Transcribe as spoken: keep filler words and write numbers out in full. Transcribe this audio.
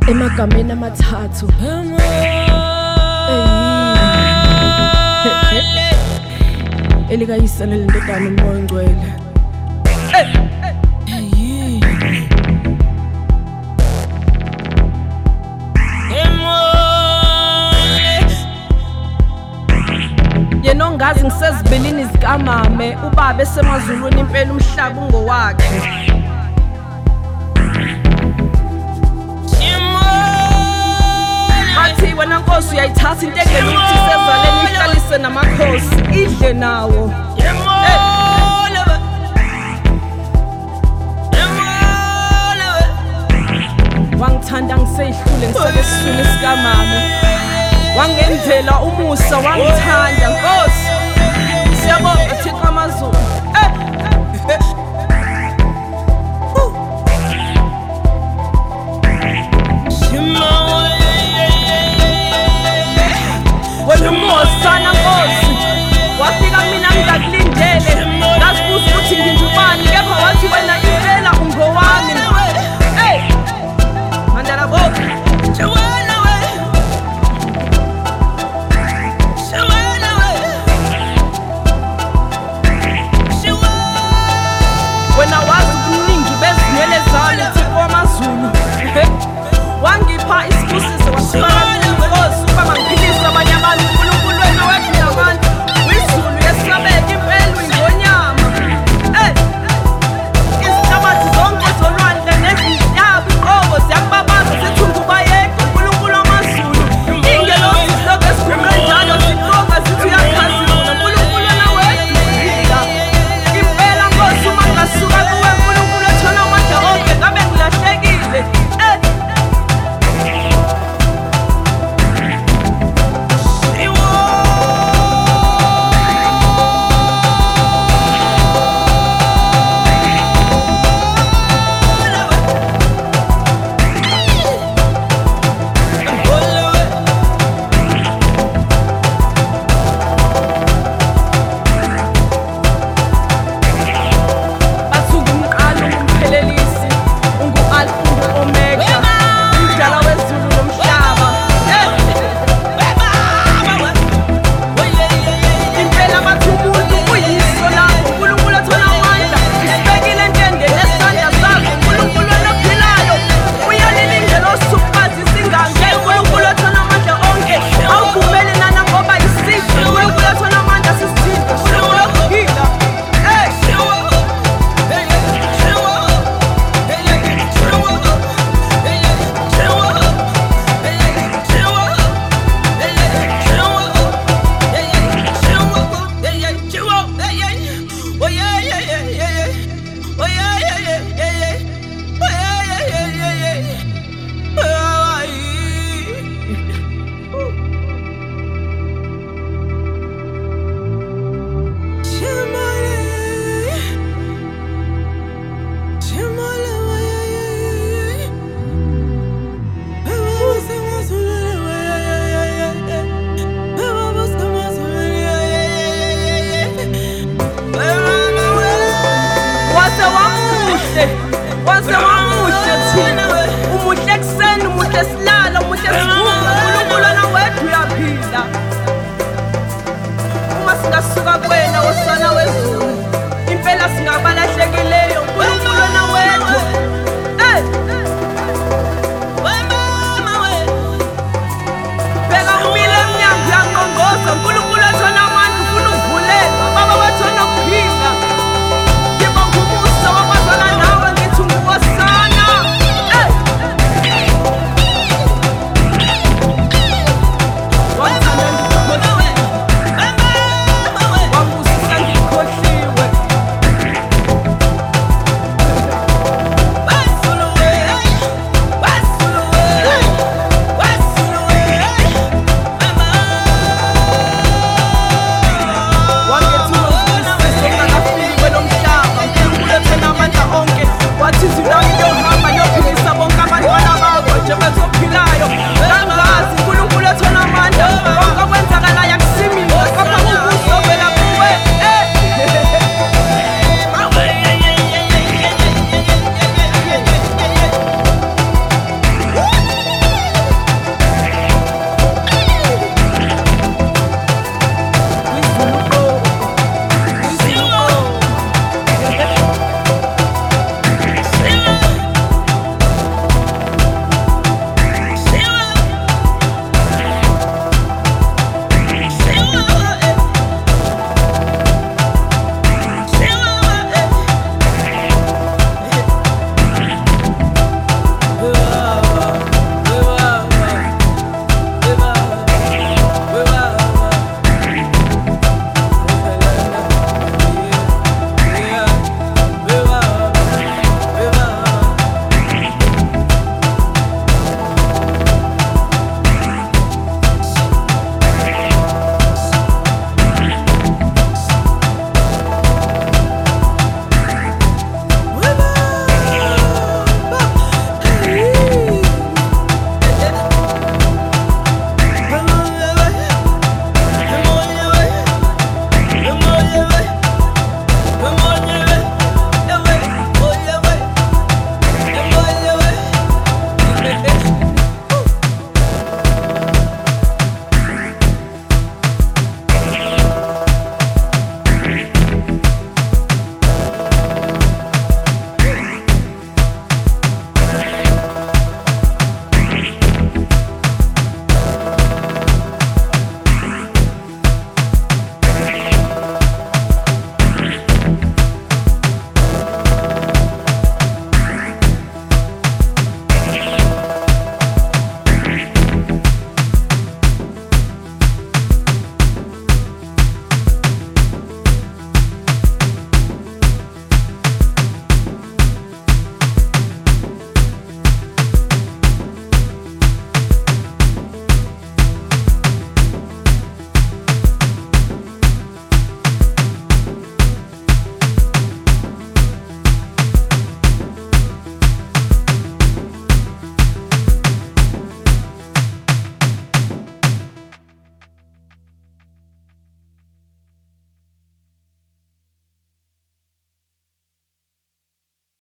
emagameni amathathu elikayise nelindodana umoya ongcwele. Yena ongazi ngisezibilini zikamame, ubaba esemazulwini impela umhlaba ungowakhe. Athi wena Nkosi uyayithatha into engene ukuthi sezaleni ihlalise namakhosi idle nawo. Wangithanda ngiseyihlule ngisake esiswini sikamama, wangenzela umusa, wangithanda Nkosi. Siyabonga Thixo amazulu. Wena umosana Nkosi, wafika mina ngingakulindele, ngasibuza ukuthi ngingubani, kepha wathi wena impela ungowami. Hey mandala boke wena wazi ubuningi bezinwele zami Thixo wamazulu. Wangipha isibusiso wasifaka Nkosi ukuba mangiphilise abanye abantu. uNkulunkulu wena wedla abantu uyizulu yesabeka impela uyingonyama. Izinhlabathi zonke zolwandle nezintaba iqobo ziyakubabaza zithi ungubayeka uNkulunkulu wamazulu. Ingelosi zilokhu ezikhumule njalo ziqoka zithi uyakhazimula. uNkulunkulu wena wedla impela Nkosi, uma ngingasuka kuwe uNkulunkulu othona amandla onke ngabe ngilahlekile. What's the one?